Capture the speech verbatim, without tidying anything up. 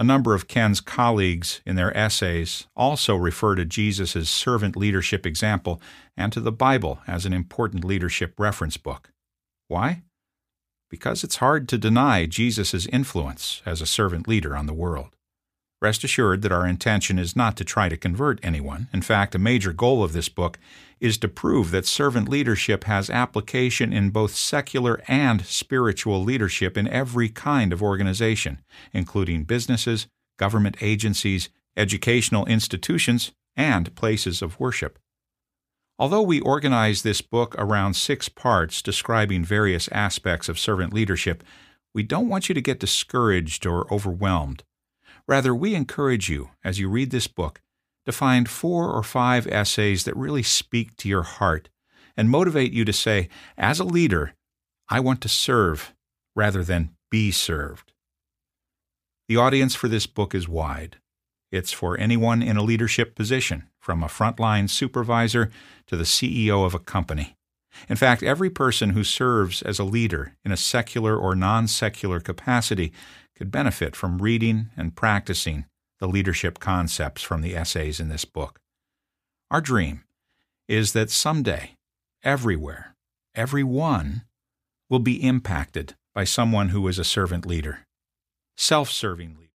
A number of Ken's colleagues in their essays also refer to Jesus' servant leadership example and to the Bible as an important leadership reference book. Why? Because it's hard to deny Jesus' influence as a servant leader on the world. Rest assured that our intention is not to try to convert anyone. In fact, a major goal of this book is to prove that servant leadership has application in both secular and spiritual leadership in every kind of organization, including businesses, government agencies, educational institutions, and places of worship. Although we organize this book around six parts describing various aspects of servant leadership, we don't want you to get discouraged or overwhelmed. Rather, we encourage you, as you read this book, to find four or five essays that really speak to your heart and motivate you to say, as a leader, I want to serve rather than be served. The audience for this book is wide. It's for anyone in a leadership position, from a frontline supervisor to the C E O of a company. In fact, every person who serves as a leader in a secular or non-secular capacity could benefit from reading and practicing the leadership concepts from the essays in this book. Our dream is that someday, everywhere, everyone will be impacted by someone who is a servant leader, self-serving leader.